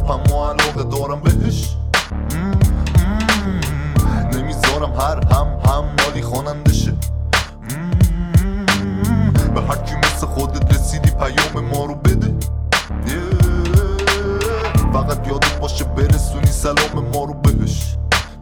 هاپم و علاقه دارم بهش. نمیذارم هر هم مالی خوانندشه. به هر کی مثل خودت رسیدی پیام ما رو بده. فقط یادت باشه برسونی سلام ما رو بهش.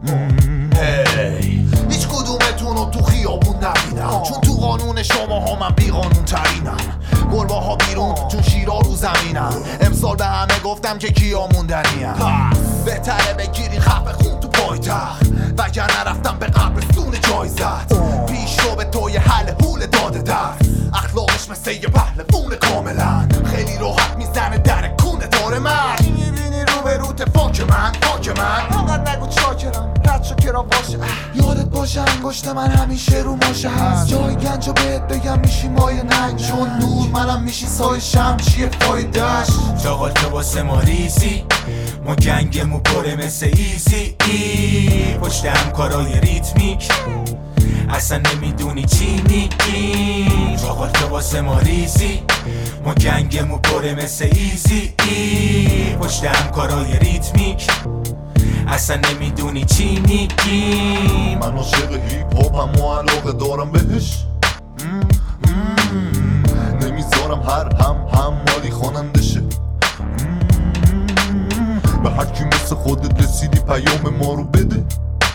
هیچ کدومتون رو تو خیابون نبینم، چون تو قانون شما ها من بی قانون ترینم. گربه ها بیرون چون شیرا رو زمینم. امسال به همه گفتم که کیا موندنیم. بهتره بگیری خفه خون تو پایتخت، وگر نرفتم به قبرستون جایزت. پیش رو به توی حل حول داده درس، اخلاقش مثل یه پهلوون کاملا. خیلی راحت میزنه در کونه داره من. میبینی رو به روت فاک من انقدر نگو چاکرم، رد شو کرا باشه. یادت باشه انگشت من همیشه رو ماشه هست. جای گنج رو بهت بگم میشی مایه ننگ، چون نور منم میشی سای شم. چیه فایدهش؟ چاقال تو واسه ما ریزی، ما گنگمون پره مثل ایزی پشت همکارای ریتمیک اصلا نمیدونی چی میگی. چاقال تو واسه ما ریزی، ما گنگمون پره مثل ایزی پشت همکارای ریتمیک اصلا نمیدونی چی میگی. من عاشق هیپ هاپم و علاقه دارم بهش. نمیذارم هر هم مالی خوانندشه. به هر کی مثل خودت رسیدی پیام ما رو بده.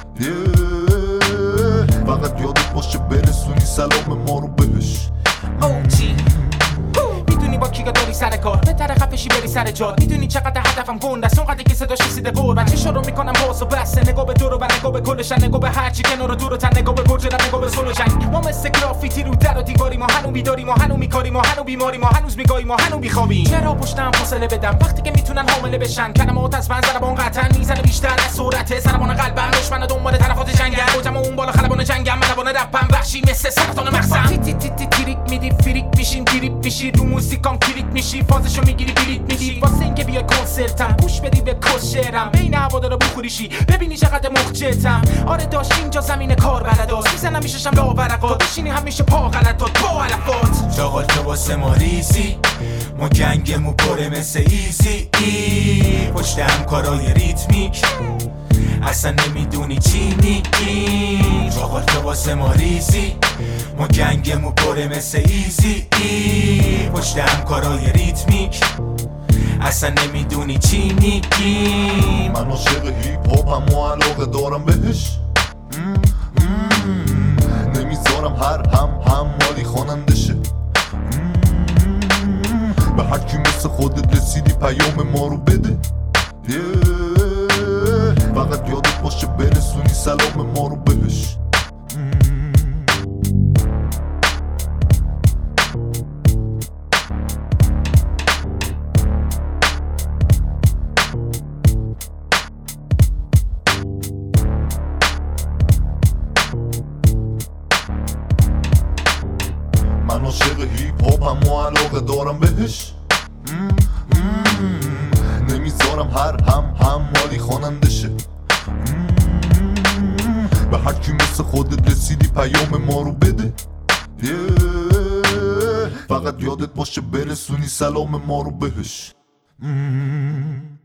فقط یادت باشه برسونی سلام ما رو بهش. میدونی با کیگا داری سر کار، بهتره خفشی بری سر جاد. میدونی چقدر هدفم گنده است، اونقدر که صداش رسیده قرب. بچه شروع میکنم باز و بسته، نگاه به دور و بر، نگاه به کلشن، نگاه به هرچی کنار و دور و تن، نگاه به برج رم، نگاه به صلح و جنگ. ما مثل گرافیتی رو در و دیواری، ما هنو بیداری، ما هنو میکاری، ما هنو بیماری، ما هنوز میگایی، ما هنو بیخوابیم. چرا پشتم فاصله بدم وقتی که میتونن حامله بشن؟ کلمات از من ضربان قطعا میزنه بیشتر از سرعت ضربان قلبم. دشمن دنبال طرفات جنگم، خودم اون بالا خلبان جنگم. منبان رپم وحشی مثل سرطان مغزم. تی تی تی تریک میدی فریک میشین، تریپ میشی رو موزیکام کلیک میشی، فازشو میگیری بلیت میدی واسه اینکه بیای کنسرتم. گوش بدی به کس شعرم، بین هوادارا بخوریشی ببینی چقدر مخجلتم. آره داشت اینجا زمین کار بلداست، میزنم میششم لا ورقات، بشینی همیشه پا غلطات با علفات. چاقال تو واسه ما ریزی، ما گنگمون پره مثل ایزی پشت همکارای ریتمیک اصلا نمیدونی چی میگی. چاقال تو واسه ما ریزی، ما گنگمون پره مثل ایزی پشت همکارای ریتمیک اصلا نمیدونی چی میگی. من عاشق هیپ هاپم و علاقه دارم بهش. نمیذارم هر هم مالی خوانندشه. به هر کی مثل خودت رسیدی پیام ما رو بده. فقط یادت باشه برسونی سلام ما رو بهش. من عاشق هیپ هاپم و علاقه دارم بهش. نمیذارم هر هم مالی خوانندشه. به هر کی مثل خودت رسیدی پیام ما رو بده. فقط یادت باشه برسونی سلام ما رو بهش.